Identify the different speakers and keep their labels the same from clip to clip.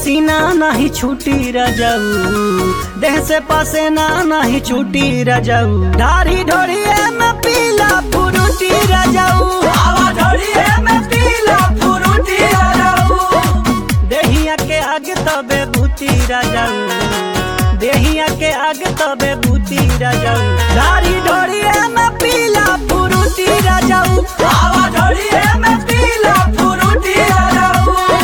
Speaker 1: पसीना नहीं छूटी रजाऊ, देह से पसीना नहीं छूटी रजाऊ, ढारी ढोरिए में पीला फ्रूटी रजाऊ,
Speaker 2: आवा ढोलिए में पीला फ्रूटी रजाऊ।
Speaker 1: देहिया के आगे तबे बूती रजाऊ, देहिया के आगे तबे बूती रजाऊ, ढारी ढोरिए में पीला फ्रूटी रजाऊ,
Speaker 2: आवा ढोलिए में पीला फ्रूटी रजाऊ।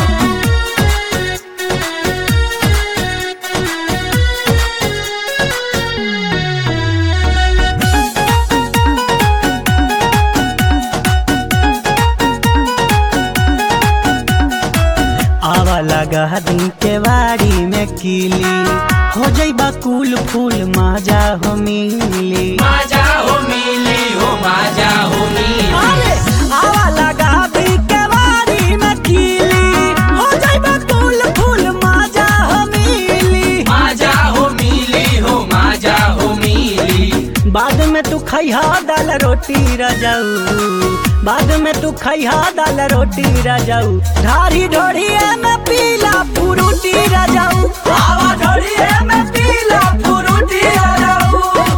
Speaker 1: आवा लगा दिन के वाड़ी में कीली, हो जाइबा कूल फूल माजा हो मिली।
Speaker 2: माजा हो मिली हो माजा हो मिली।
Speaker 1: अरे आवा लगा दिन के वाड़ी में कीली, हो जाइबा कूल फूल माजा हो मिली।
Speaker 2: माजा हो मिली हो माजा हो मिली।
Speaker 1: बाद में तू खैहा दाल रोटी रजाऊ, बाद में तू खैहा दाल रोटी रजाऊ, ढारी ढोरिए में पीला फ्रूटी रजाऊ,
Speaker 2: आवा ढोलिए में पीला फ्रूटी रजाऊ।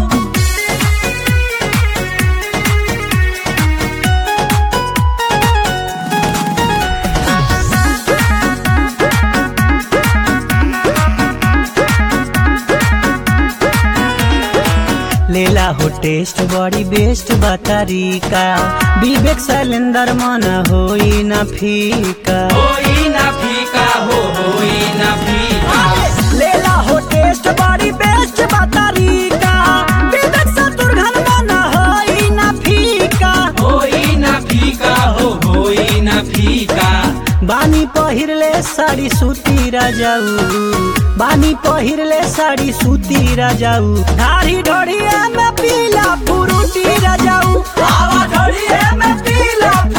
Speaker 1: लेला हो टेस्ट बड़ी बेस्ट बतारीका, विवेक शैलेंद्र मन होई न फीका।
Speaker 2: होई ना फीका हो होई ना फीका।
Speaker 1: लेला हो टेस्ट बड़ी बेस्ट बतारीका, विवेक शत्रुघ्न मन होई न फीका।
Speaker 2: होई ना फीका हो होई ना फीका।
Speaker 1: बानी पहिरले साड़ी सूती रजाऊ, बानी पहिरले साड़ी सूती रजाऊ, ढारी ढोरिए में पीला फ्रूटी रजाऊ,
Speaker 2: आवा ढोलिए में पीला